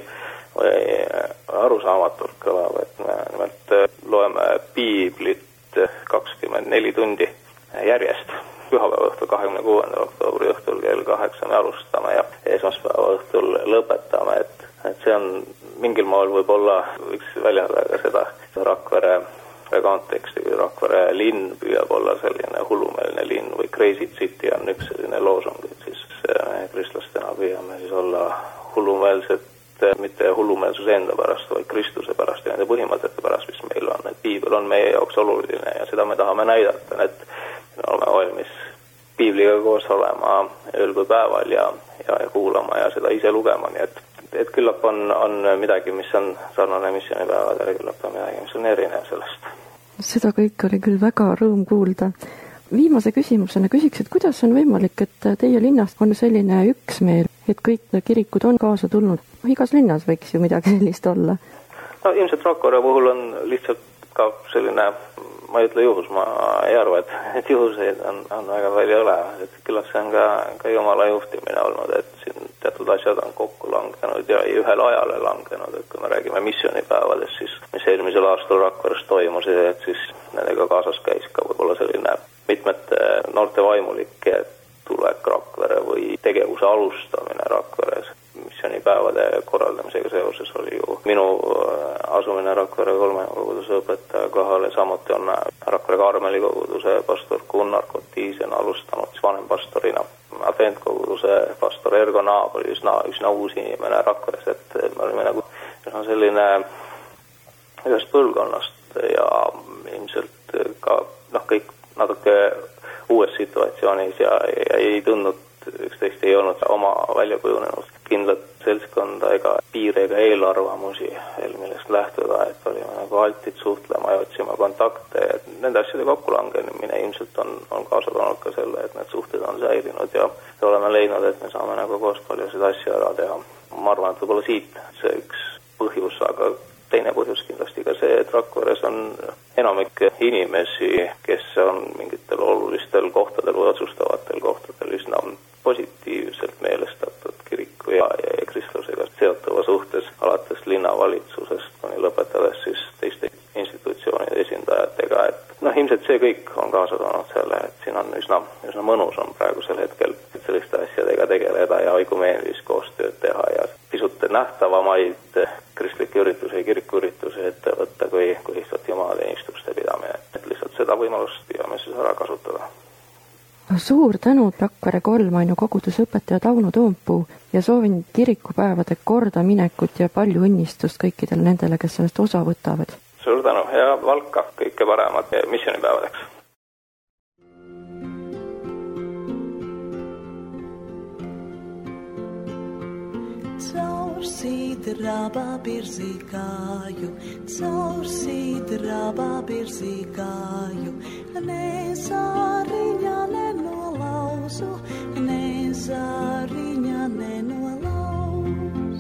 S16: aruusaamatult kõlab, et me nimelt loeme piiblit 24 tundi järjest. Pühapäeva õhtul 26. oktoobri õhtul kell 8 me alustame ja esmaspäeva õhtul lõpetame, et see on mingil moel võib-olla võiks väljendada seda Rakvere konteksti, kui Rakvere linn püüab olla selline hullumeelne linn või Crazy City on üks selline loosung, et siis kristlastena püüame siis olla hullumeelsed, mitte hullumeelsuse enda pärast, vaid Kristuse pärast ja nende põhimõtete pärast, mis meil on, et piibel on meie jaoks oluline ja seda me tahame näidata, et me oleme valmis piibliga koos olema ööl kui päeval ja kuulama ja seda ise lugema, nii et küllap on midagi, mis on sarnane missioonipäevadele, küllap on midagi, mis on erinev sellest.
S2: Seda kõik oli küll väga rõõm kuulda. Viimase küsimusena küsiks, et kuidas on võimalik, et teie linnas on selline üksmeel, et kõik kirikud on kaasa tulnud? Igas linnas võiks ju midagi sellist olla.
S16: No ilmselt Rakvere puhul on lihtsalt ka selline, ma ei ütle juhus, ma ei arva, et juhuseid on väga palju olemas, et küllap see on ka Jumala juhtimine olnud, et siin teatud asjad on kokku langenud ja ühel ajale langenud, et kui me räägime missioonipäevadest, siis mis eelmisel aastal Rakveres toimusid, et siis nendega kaasas käis ka võib-olla selline mitmete noorte vaimulike tulek Rakvere või tegevuse alustamine Rakveres. Missioonipäevade korraldamisega seoses oli ju minu asumine Rakvere 3 koguduse õpetaja kohale, samuti on Rakvere Karmeli koguduse pastor Gunnar Kotiisen alustanud vanempastorina. Adventkoguduse pastor Ergo Naab oli üsna uus inimene Rakveres, et me olime nagu selline ühest põlvkonnast ja ilmselt ka kõik natuke uues situatsioonis ja ei tundnud üksteist, ei olnud oma välja kujunenud kindlat seltskonda ega piire ega eelarvamusi, millest lähtuda, et olime nagu altid suhtlema ja otsima kontakte, et nende asjade kokkulangemine ilmselt on kaasa toonud ka selle, et need suhted on säilinud ja oleme leidnud, et me saame nagu koos paljusid asju ära teha. Ma arvan, et võib-olla siit see üks põhjus, aga teine põhjus kindlasti ka see, et Rakveres on enamik inimesi, kes on mingitel olulistel kohtadel või otsustavatel kohtadel üsna positiivselt meelestatud kiriku ja kristlusega seotuva suhtes, alates linnavalitsusest kuni lõpetades siis teiste institutsioonide esindajatega, et ilmselt see kõik on kaasa toonud selle, et siin on üsna mõnus on praegusel hetkel selliste asjadega tegeleda ja õigumeenilist koostööd teha ja pisut nähtavamaid kristlikke üritusi ja kirikuüritusi ette võtta kui lihtsalt jumalateenistuste pidamine, et lihtsalt seda võimalust püüame siis ära kasutada.
S2: Suur tänu Rakvere 3 koguduse õpetaja Tauno Toompuu ja soovin kirikupäevade kordaminekut ja palju õnnistust kõikidele nendele, kes sellest osa võtavad.
S16: suur tänu ja Valka kõike paremat missioonipäevadeks.
S17: Caur sidraba birzīgāju, caur sidraba birzīgāju, nezariņa nenolauzu, nezariņa nenolauz.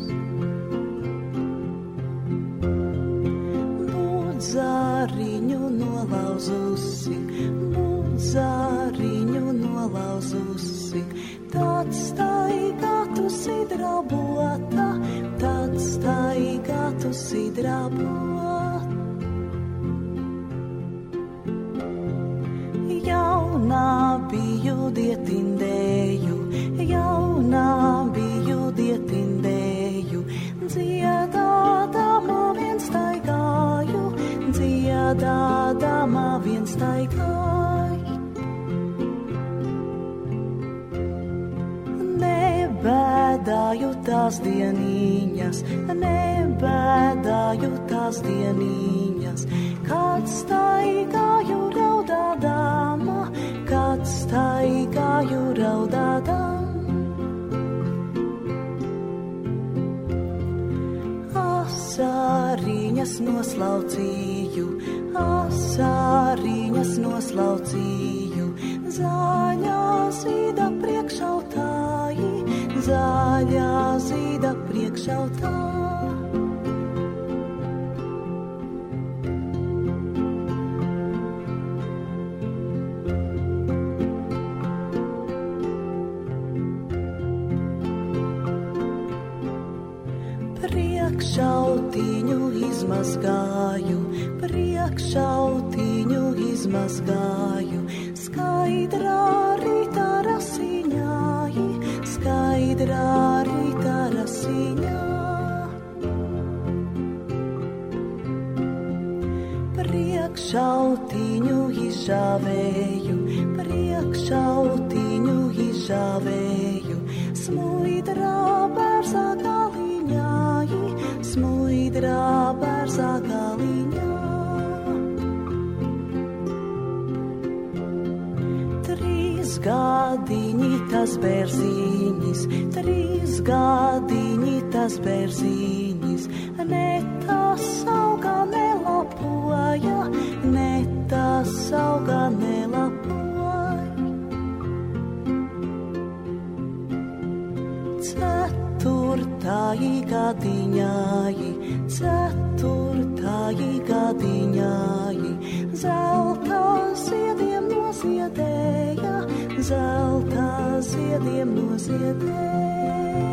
S17: Būdzariņu nolauzusi, būdzariņu nolauzusi, tad staigātu sidrabota, tad staigātu sidrabota. Jaunā biju dietindēju, jaunā biju dietindēju, dziedādama vien staigāju, dziedādama vien staigāju. Nebēdāju tās dieniņas, nebēdāju tās dieniņas, kad staigāju raudādama, kad staigāju raudādama. Asariņas noslaucīju, asariņas noslaucīju, zaļā zīda priekšautāji, zaļā zīda priekšautāji. Priekšautiņu izmazgāju, priekšautiņu izmazgāju, skaidrā rīta rasiņāji, skaidrā rīta rasiņā. Priekšautiņu izžāvēju, priekšautiņu izžāvēju, smuidrā bērzā galiņāji, smuidrā bērzā galiņā. Trīs gadiņi tas bērziņis, trīs gadiņi tas bērziņis, ne tas auga nelapoja, ne tas auga nelapoja. Ceturtāji gadiņāji, ceturtāji gadiņāji, zelta ziediem noziedēja, zelta ziediem noziedēja.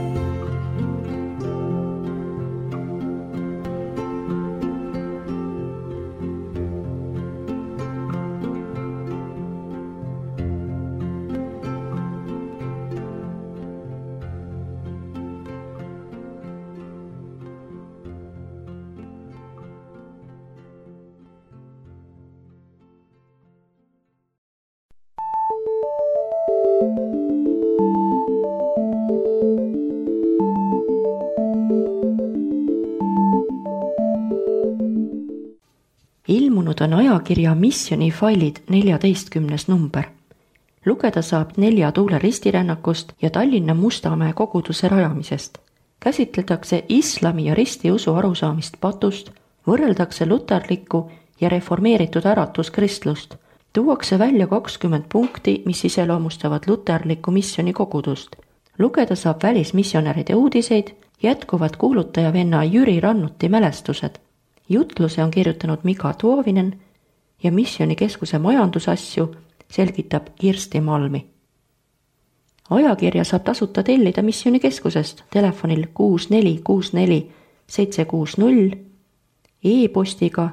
S2: Ilmunud on ajakirja Missionifailid 14. number. Lugeda saab 4 tuule ristirännakust ja Tallinna Mustamäe koguduse rajamisest. Käsitletakse islami ja ristiusu arusaamist patust, võrreldakse luterlikku ja reformeeritud äratuskristlust. Tuuakse välja 20 punkti, mis iseloomustavad luterlikku missionikogudust. Lugeda saab välismissionäride uudiseid, jätkuvad kuulutajavenna Jüri Rannuti mälestused. Jutluse on kirjutanud Mika Tuovinen ja missionikeskuse majandusasju selgitab Kirsti Malmi. Ajakirja saab tasuta tellida missionikeskusest telefonil 6464 760, e-postiga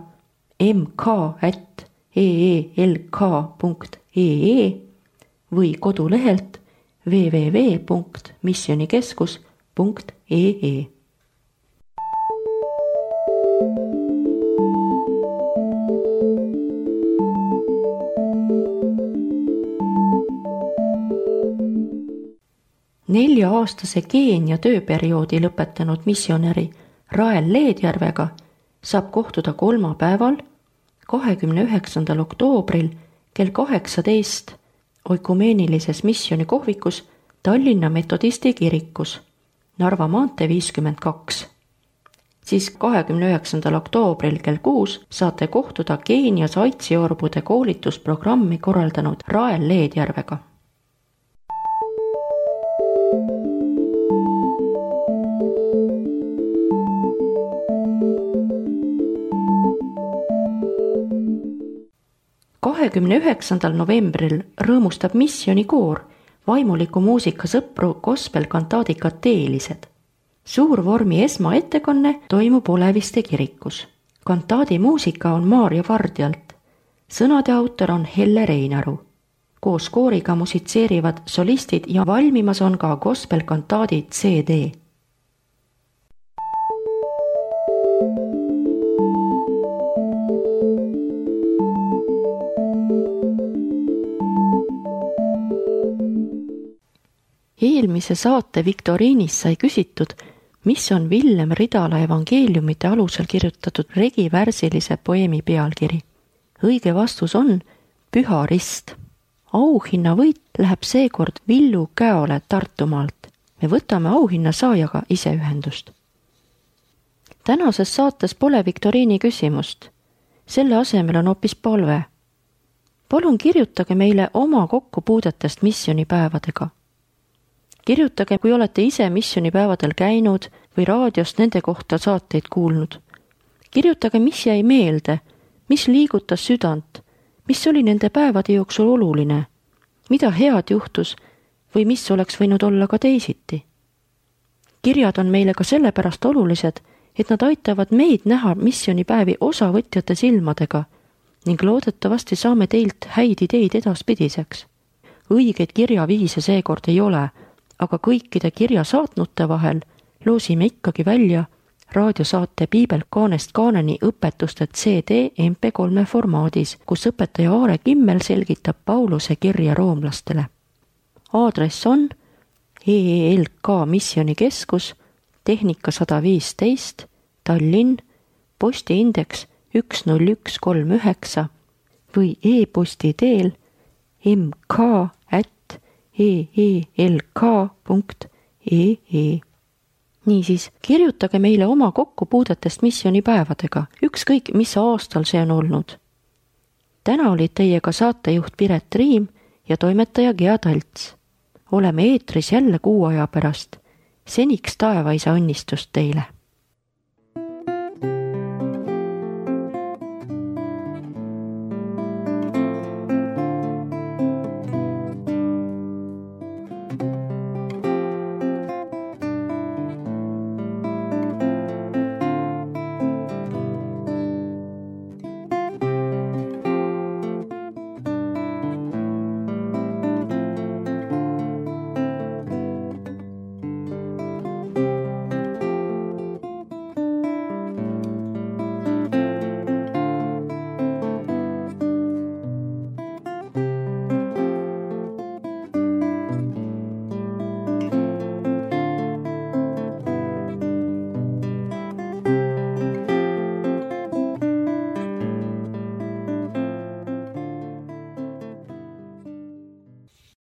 S2: mk@eelk.ee või kodulehelt www.missionikeskus.ee. Nelja-aastase Keenia tööperioodi lõpetanud missionäri Rael Leedjärvega saab kohtuda kolmapäeval, 29. oktoobril kell 18 oikumeenilises missionikohvikus Tallinna Metodisti kirikus, Narva maantee 52. Siis 29. oktoobril kell 6 saate kohtuda Keenias aitsiorbude koolitusprogrammi korraldanud Rael Leedjärvega. novembril rõõmustab missionikoor vaimuliku muusika sõpru gospelkantaadikat Teelised. Suurvormi esmaettekanne toimub Oleviste kirikus. Kantaadi muusika on Maarja Vardjalt. Sõnade autor on Helle Reinaru. Koos kooriga musitseerivad solistid ja valmimas on ka gospelkantaadi CD. Eelmise saate viktoriinis sai küsitud, mis on Villem Ridala evangeeliumite alusel kirjutatud regivärsilise poeemi pealkiri. Õige vastus on Püha Rist. Auhinna võit läheb seekord Villu Käole Tartumaalt. Me võtame auhinna saajaga ise ühendust. Tänases saates pole viktoriini küsimust. Selle asemel on hoopis palve. Palun kirjutage meile oma kokkupuudetest missionipäevadega. Kirjutage, kui olete ise missionipäevadel käinud või raadiost nende kohta saateid kuulnud. Kirjutage, mis jäi meelde, mis liigutas südant, mis oli nende päevade jooksul oluline, mida head juhtus või mis oleks võinud olla ka teisiti. Kirjad on meile ka sellepärast olulised, et nad aitavad meid näha missionipäevi osavõtjate silmadega ning loodetavasti saame teilt häid ideid edaspidiseks. Õigeid kirjaviise seekord ei ole, aga kõikide kirja saatnute vahel loosime ikkagi välja raadiosaate Piibel kaanest kaaneni õpetuste CD MP3 formaadis, kus õpetaja Aare Kimmel selgitab Pauluse kirja roomlastele. Aadress on EELK Missionikeskus, Tehnika 115, Tallinn, postiindeks 10139 või e-posti teel mk@eelk.ee. Niisiis, kirjutage meile oma kokkupuudetest missionipäevadega, ükskõik mis aastal see on olnud. Täna olid teiega saatejuht Piret Riim ja toimetaja Gea Talts. Oleme eetris jälle kuu aja pärast. Seniks taevaisa õnnistust teile!